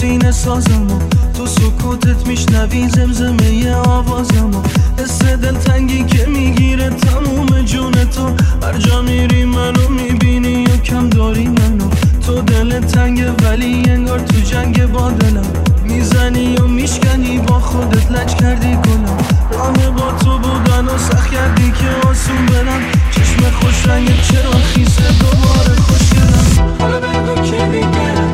سینه سازمو، تو سکوتت میشنوی زمزمه آوازمو، حس دلتنگی که میگیره تموم جون تو، هر جا میری منو میبینی یا کم داری منو، تو دل تنگه ولی انگار تو جنگ با دلم، میزنی و میشکنی با خودت لج کردی گلم، راه با تو بودن و سخت کردی که آسون برم، چشم خوش رنگت چرا خیسه دوباره خوشگلم، حالا بگو که دیگه